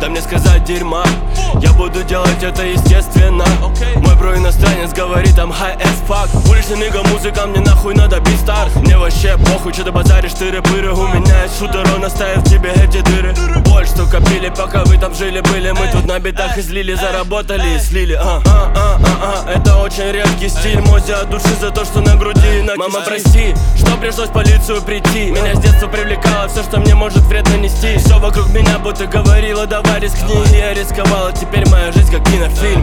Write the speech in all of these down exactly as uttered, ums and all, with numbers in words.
да мне сказать дерьма. Я буду делать это естественно. Мой бро иностранец говорит там high as fuck. Уличный нига, музыка, мне нахуй надо бить старт. Мне вообще похуй, что ты базаришь, тыры-пыры. У меня есть шутер, он оставил тебе эти дыры. Боль, что копили, пока вы там жили-были. Мы тут на битах излили, заработали и слили. а, а, а, а, а. Это очень редкий стиль. Мози от души за то, что на груди на Мама, прости, что пришлось в полицию прийти. Меня с детства привлекало все, что мне может вред нанести. Все вокруг меня будто говорило, давай рискни. И я рисковала, теперь моя жизнь как кинофильм.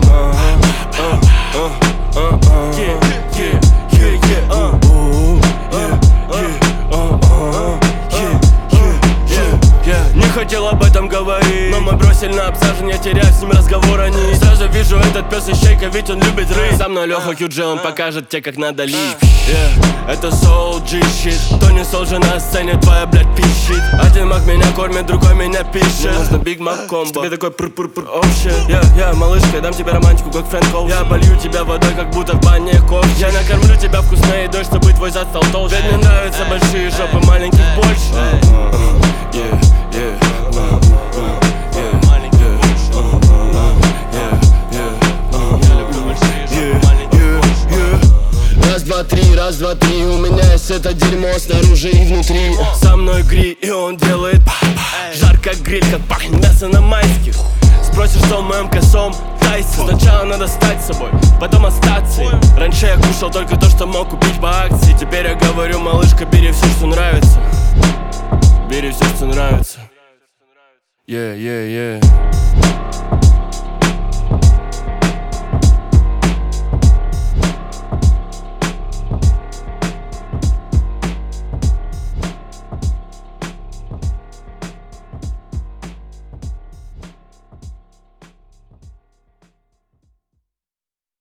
Не хотел об этом говорить, но мой бро сильно обсажен, я теряю с ним разговор, они сразу вижу, этот пес ищейка, ведь он любит рыть. Со мной Леха Кьюджи, он покажет тебе, как надо лить. yeah. Это соул джи shit, Тони Солджи на сцене, твоя, блядь, пищит. Один маг меня кормит, другой меня пишет. Нужно Биг Мак комбо, тебе такой пр-пр-пр, oh shit. Я, я, малышка, я дам тебе романтику, как Фрэнк Оушен. Я болью тебя водой, как будто в бане кофе. Я накормлю тебя вкусной едой, чтобы твой зад стал толще. Ведь мне нравятся большие жопы, маленьких больше. yeah. Yeah, uh, uh, yeah, yeah, yeah, yeah. Раз, два, три, раз, два, три. У меня есть это дерьмо снаружи и внутри. Со мной гри, и он делает жар как гриль, как пахнет мясо на майских. Спросишь, что в моем косом тайсе. Сначала надо стать собой, потом остаться. Раньше я кушал только то, что мог купить по акции. Теперь я говорю, малышка, бери все, что нравится. Бери все, что нравится. Yeah, yeah, yeah.